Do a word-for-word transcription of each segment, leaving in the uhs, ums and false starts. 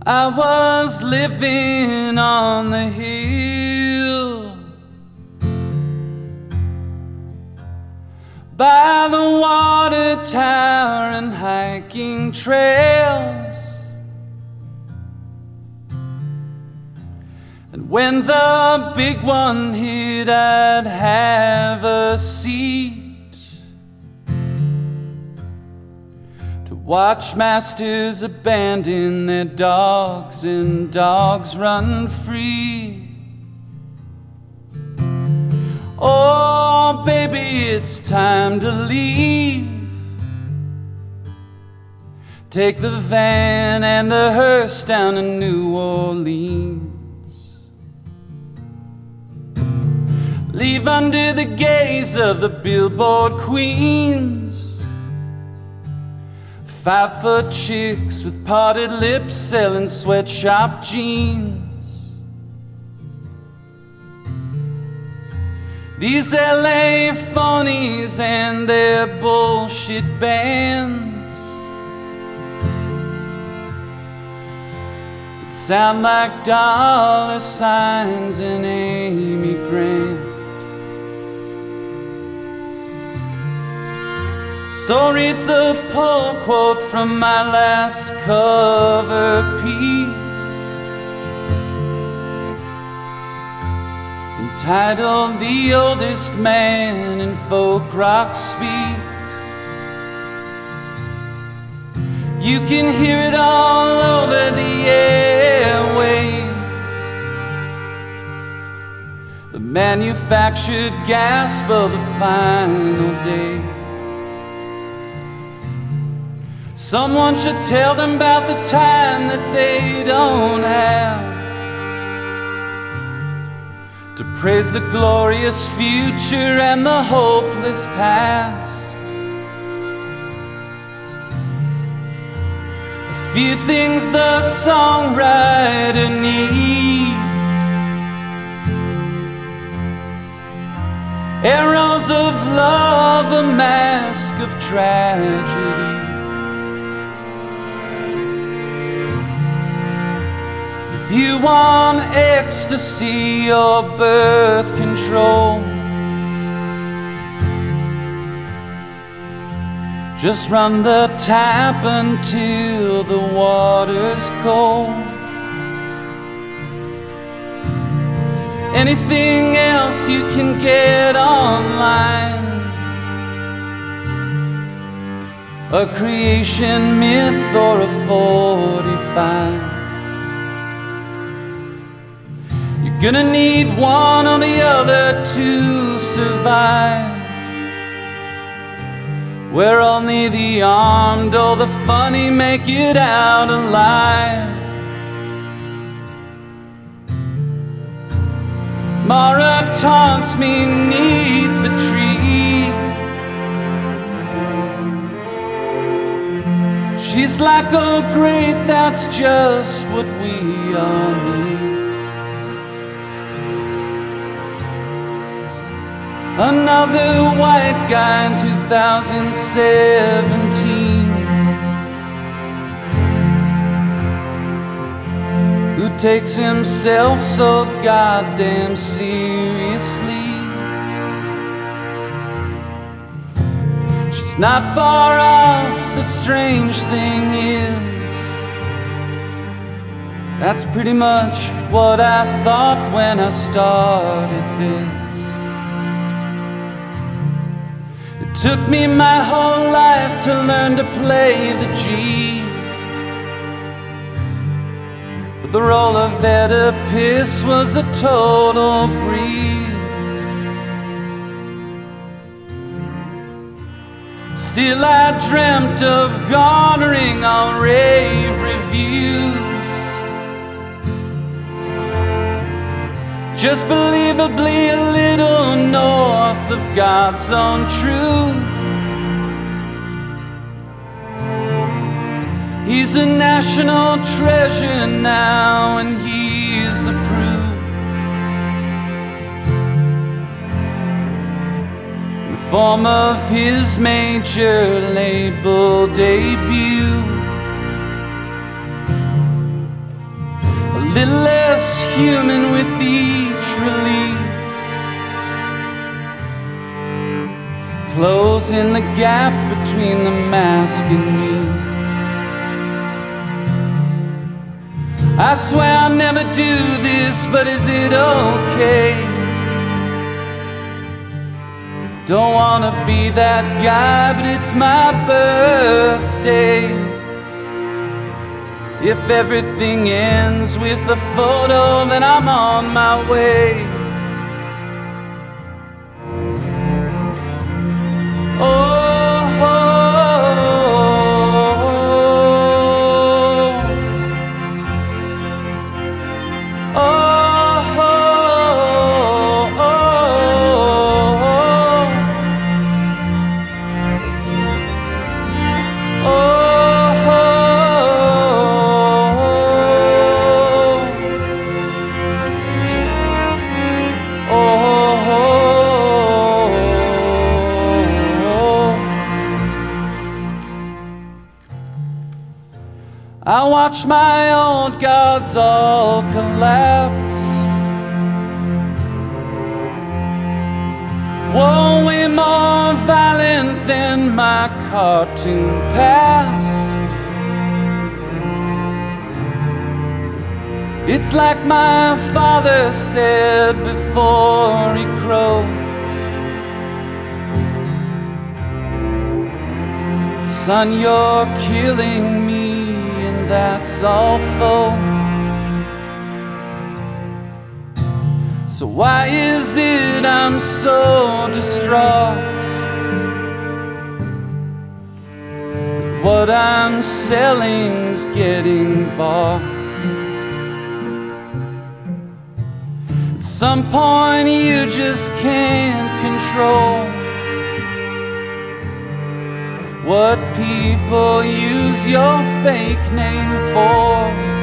I was living on the hill by the water tower and hiking trails. And when the big one hit, I'd have a seat to watch masters abandon their dogs and dogs run free. Oh, baby, it's time to leave. Take the van and the hearse down to New Orleans. Leave under the gaze of the billboard queens, five-foot chicks with parted lips selling sweatshop jeans. These L A phonies and their bullshit bands, it sound like dollar signs and Amy Grant. So reads the pull quote from my last cover piece, entitled "The Oldest Man in Folk Rock Speaks." You can hear it all over the airwaves, the manufactured gasp of the final days. Someone should tell them about the time that they don't have, to praise the glorious future and the hopeless past. A few things the songwriter needs: arrows of love, a mask of tragedy. If you want ecstasy or birth control, just run the tap until the water's cold. Anything else you can get online, a creation myth or a forty-five. Gonna need one or the other to survive, where only the armed or the funny make it out alive. Mara taunts me neath the tree. She's like, oh great, that's just what we all need. Another white guy in two thousand seventeen, who takes himself so goddamn seriously. She's not far off, the strange thing is, that's pretty much what I thought when I started this. It took me my whole life to learn to play the G, but the role of Oedipus was a total breeze. Still I dreamt of garnering all rave reviews, just believably a little north of God's own truth. He's a national treasure now, and he's the proof. In the form of his major label debut. little less human with each release, closing the gap between the mask and me. I swear I'll never do this, but is it okay? Don't wanna be that guy, but it's my birthday. If everything ends with a photo, then I'm on my way. Oh, I watch my old gods all collapse. Whoa, way more violent than my cartoon past. It's like my father said before he crowed, son, you're killing me. That's all, folks. So why is it I'm so distraught? But what I'm selling's getting bought. At some point you just can't control what people use your fake name for.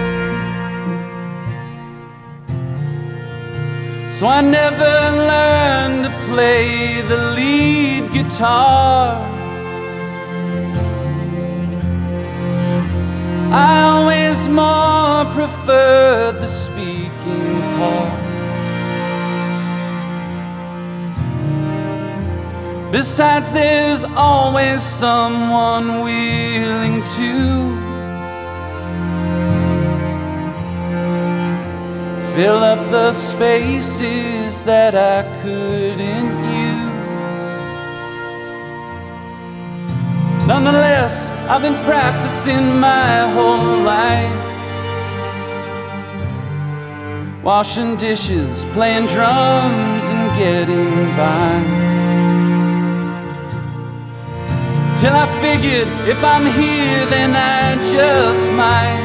So I never learned to play the lead guitar. I always more preferred the speaking part. Besides, there's always someone willing to fill up the spaces that I couldn't use. Nonetheless, I've been practicing my whole life, washing dishes, playing drums, and getting by. Till I figured if I'm here, then I just might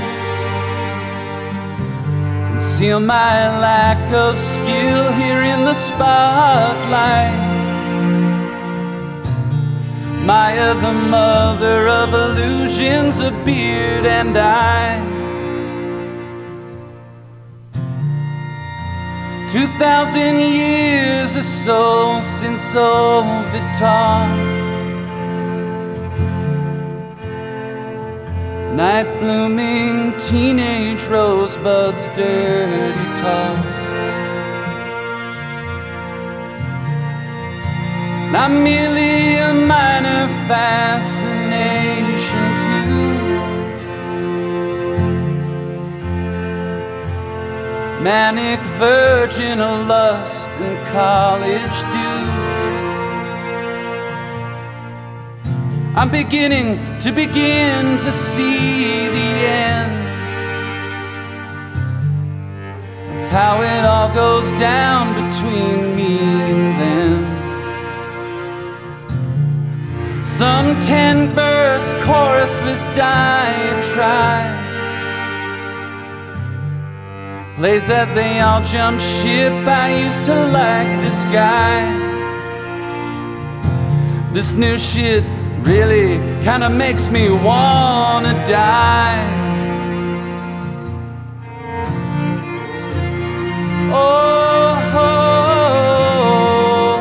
conceal my lack of skill here in the spotlight. Maya, the mother of illusions, a beard and I. Two thousand years or so since old Vuitton, night blooming teenage rosebuds, dirty talk. Not merely a minor fascination too, manic virgin of lust and college dues. I'm beginning to begin to see the end of how it all goes down between me and them. Some ten-verse chorusless diatribe plays as they all jump ship. I used to like this guy. This new shit really kinda makes me wanna die. Oh, oh,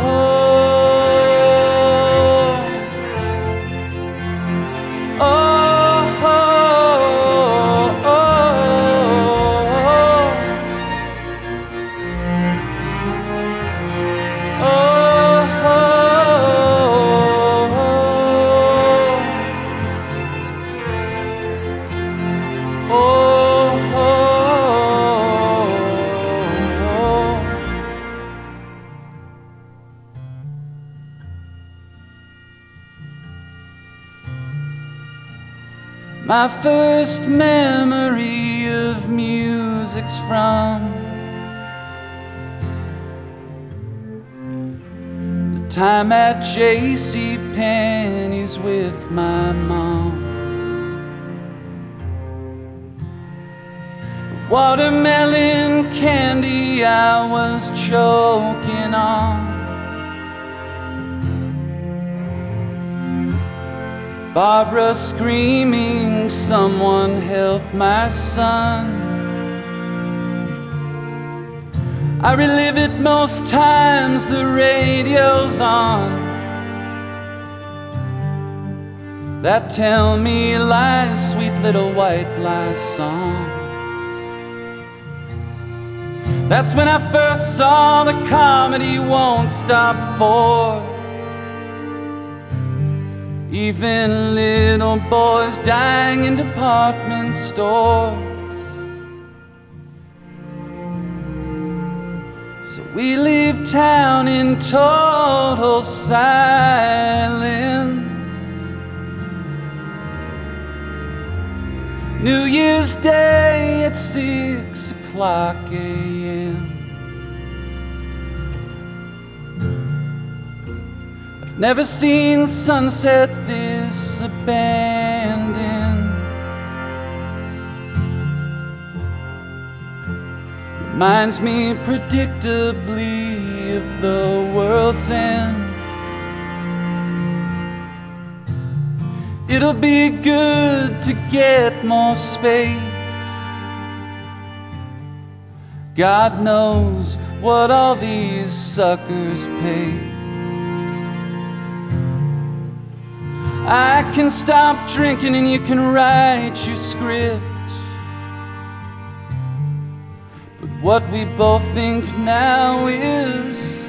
oh, oh, oh, oh. My first memory of music's from the time at J C Penney's with my mom. The watermelon candy I was choking on, Barbara screaming, "Someone help my son." I relive it most times the radio's on, that tell me lies, sweet little white lie song. That's when I first saw the comedy Won't Stop For. Even little boys dying in department stores. So we leave town in total silence. New Year's Day at six o'clock a m Never seen sunset this abandoned. Reminds me predictably of the world's end. It'll be good to get more space. God knows what all these suckers pay. I can stop drinking and you can write your script, but what we both think now is